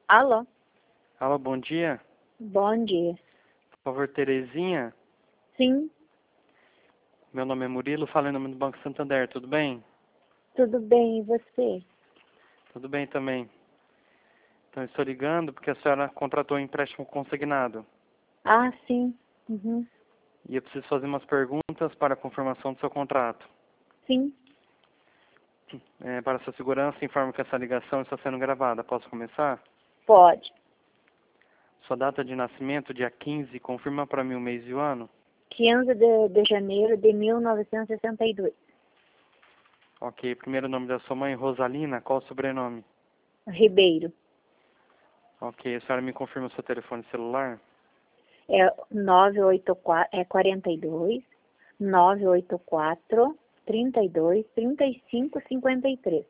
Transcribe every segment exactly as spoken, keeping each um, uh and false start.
Alô? Alô, bom dia. Bom dia. Por favor, Terezinha. Sim, Meu nome é Murilo, falo em nome do Banco Santander, tudo bem? tudo bem, e você? Tudo bem também. Então, estou ligando porque a senhora contratou um empréstimo consignado. Ah, sim. Uhum. E eu preciso fazer umas perguntas para a confirmação do seu contrato. Sim, É, para sua segurança, informo que essa ligação está sendo gravada. Posso começar? pode. Sua data de nascimento, dia quinze, confirma para mim o mês e o ano? quinze de, de janeiro de mil novecentos e sessenta e dois. Ok, primeiro nome da sua mãe, Rosalina, qual o sobrenome? Ribeiro. Ok, a senhora me confirma o seu telefone celular? É nove oito quatro, é quarenta e dois, nove oito quatro, trinta e dois, trinta e cinco, cinquenta e três.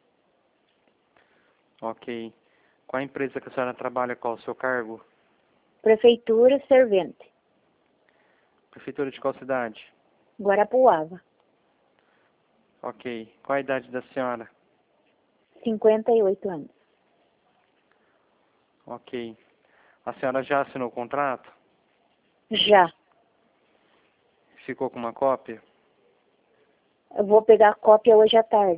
Ok. Qual a empresa que a senhora trabalha, qual o seu cargo? Prefeitura Servente, Prefeitura de qual cidade? Guarapuava, Ok. Qual a idade da senhora? cinquenta e oito anos. Ok. A senhora já assinou o contrato? Já. Ficou com uma cópia? Eu vou pegar a cópia hoje à tarde.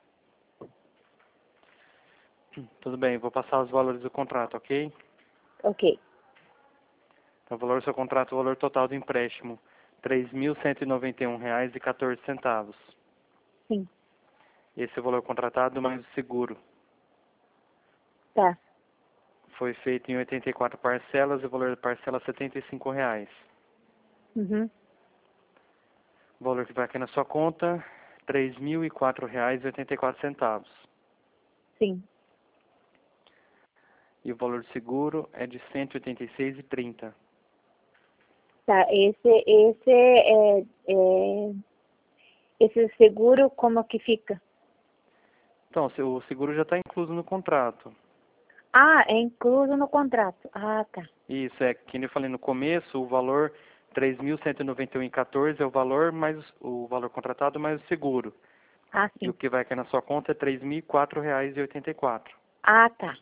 Tudo bem, vou passar os valores do contrato, ok? Ok. O valor do seu contrato, o valor total do empréstimo, três mil cento e noventa e um reais e quatorze centavos. Sim. Esse é o valor contratado mais o seguro. Tá. Foi feito em oitenta e quatro parcelas e o valor da parcela é setenta e cinco reais. Uhum. O valor que vai aqui na sua conta, três mil e quatro reais e oitenta e quatro centavos. Sim. E o valor do seguro é de cento e oitenta e seis reais e trinta centavos. Tá, esse, esse é, é, esse seguro como que fica? Então, o seguro já está incluso no contrato. Ah, é incluso no contrato. Ah, tá. Isso, é que nem eu falei no começo, o valor três mil cento e noventa e um reais e quatorze centavos é o valor mais o valor contratado mais o seguro. Ah, E o sim. que vai cair na sua conta é três mil e quatro reais e oitenta e quatro centavos. Ah, tá.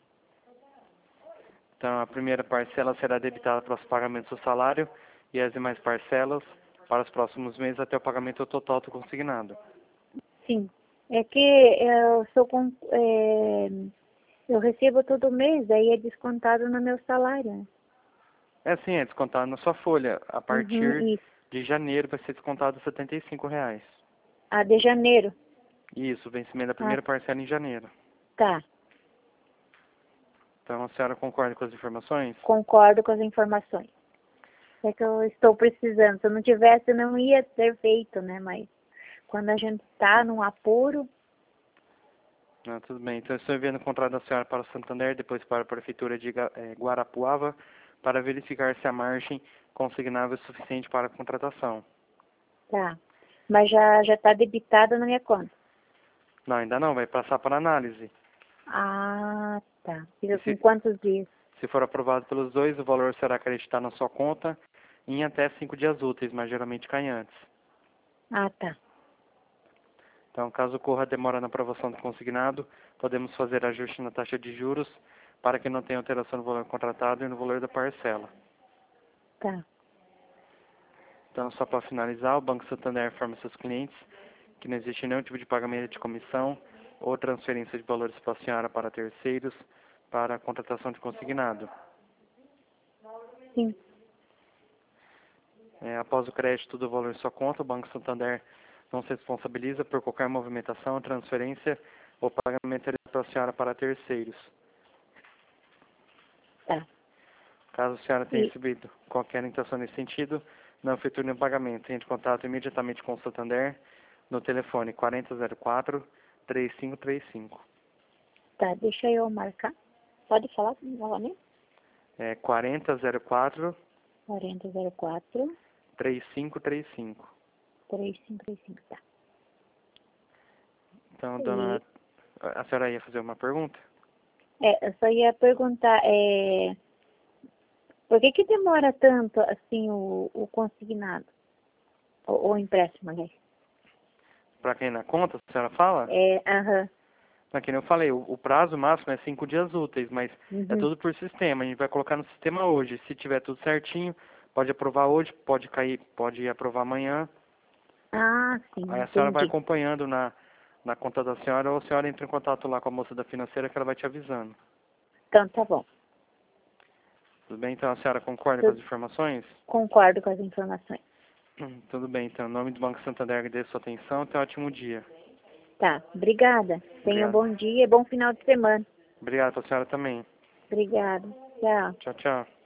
Então, a primeira parcela será debitada para os pagamentos do salário e as demais parcelas para os próximos meses até o pagamento total do consignado. Sim. É que eu sou com, é, eu recebo todo mês, aí é descontado no meu salário, né? É assim, é descontado na sua folha. A Uhum, partir isso. de janeiro vai ser descontado setenta e cinco reais. Ah, de janeiro. Isso, vencimento da Ah, primeira parcela em janeiro. tá. Então, a senhora concorda com as informações? Concordo com as informações. É que eu estou precisando. Se eu não tivesse, não ia ter feito, né? Mas quando a gente está num apuro, Ah, tudo bem. Então, eu estou enviando o contrato da senhora para o Santander, depois para a Prefeitura de Ga- eh, Guarapuava, para verificar se a margem consignável é suficiente para a contratação. tá. Mas já já está debitado na minha conta. Não, ainda não, vai passar para análise. Ah, tá. E Fica com se, quantos dias? se for aprovado pelos dois, o valor será acreditado na sua conta em até cinco dias úteis, mas geralmente cai antes. Ah, tá. Então, caso ocorra demora na aprovação do consignado, podemos fazer ajuste na taxa de juros para que não tenha alteração no valor contratado e no valor da parcela. Tá. Então, só para finalizar, o Banco Santander informa seus clientes que não existe nenhum tipo de pagamento de comissão ou transferência de valores para a senhora para terceiros para a contratação de consignado. Sim. É, após o crédito do valor em sua conta, o Banco Santander não se responsabiliza por qualquer movimentação, transferência ou pagamento para a senhora para terceiros. Tá. Caso a senhora tenha E recebido qualquer intenção nesse sentido, não efetue nenhum pagamento. Entre em contato imediatamente com o Santander no telefone quarenta zero quatro, três cinco três cinco. tá, deixa eu marcar. Pode falar novamente? É quarenta zero quatro, quarenta zero quatro, três cinco três cinco. três cinco três cinco, tá. Então, E, dona, a senhora ia fazer uma pergunta? é, eu só ia perguntar, é, por que que demora tanto, assim, o, o consignado? O, o empréstimo, aliás? Para quem na conta, a senhora fala? É, aham. Mas, que nem eu falei, o, o prazo máximo é cinco dias úteis, mas Uhum. é tudo por sistema. A gente vai colocar no sistema hoje. Se tiver tudo certinho, pode aprovar hoje, pode cair, pode aprovar amanhã. Ah, sim, Aí a senhora vai entendi. acompanhando na, na conta da senhora, ou a senhora entra em contato lá com a moça da financeira que ela vai te avisando. Então tá bom. Tudo bem? Então a senhora concorda com Eu as informações? concordo com as informações. Hum, Tudo bem, então. Em nome do Banco Santander, agradeço a sua atenção. Tenha um ótimo dia. Tá, obrigada. Tenha um Obrigado. bom dia e bom final de semana. Obrigado para a senhora também. Obrigada. Tchau. Tchau, tchau.